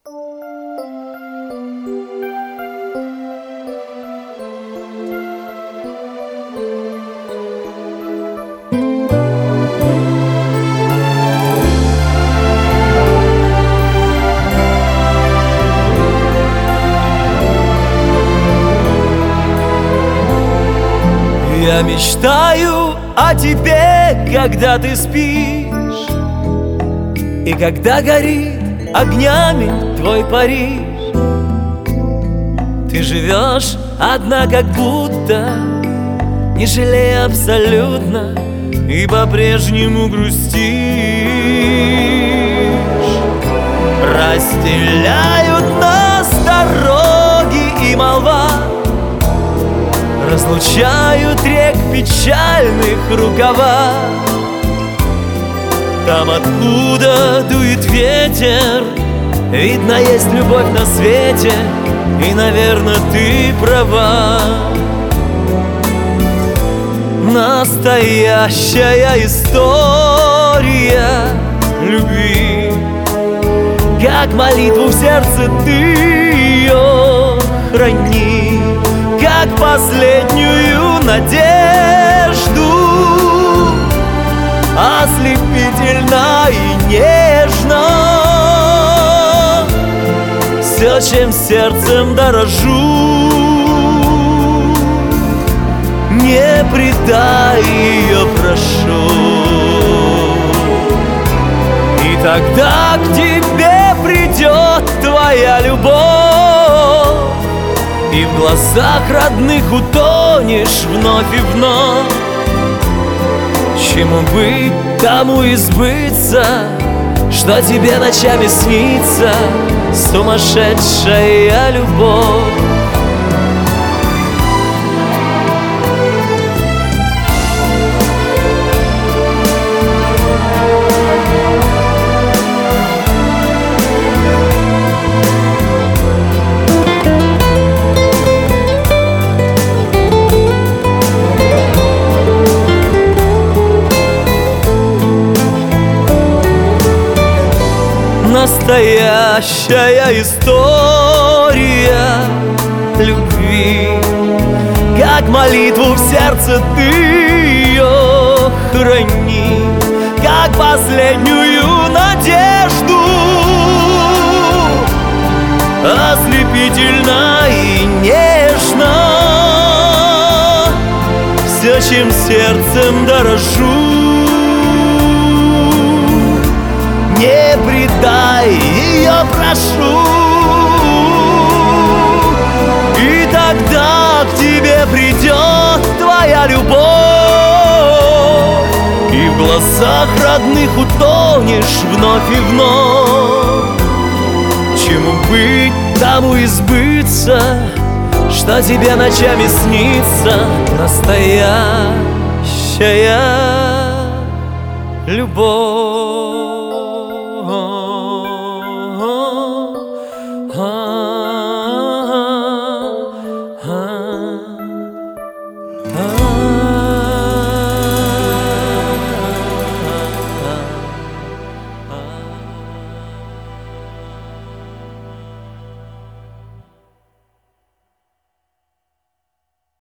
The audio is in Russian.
Я мечтаю о тебе, когда ты спишь, и когда горит огнями твой Париж. Ты живешь одна, как будто, не жалея абсолютно, и по-прежнему грустишь. Разделяют нас дороги и молва, разлучают рек печальных рукава. Там, откуда дует ветер, видно, есть любовь на свете, и, наверное, ты права. Настоящая история любви, как молитву в сердце ты ее храни, как последнюю надежду, ослепительно и нежно. Все, чем сердцем дорожу, не предай ее, прошу. И тогда к тебе придет твоя любовь, и в глазах родных утонешь вновь и вновь. Чему быть, тому и сбыться, что тебе ночами снится сумасшедшая любовь. Настоящая история любви, как молитву в сердце ты ее храни, как последнюю надежду, ослепительно и нежно. Все, чем сердцем дорожу, не предай ее, прошу. И тогда к тебе придет твоя любовь, и в глазах родных утонешь вновь и вновь. Чему быть, тому и сбыться, что тебе ночами снится настоящая любовь.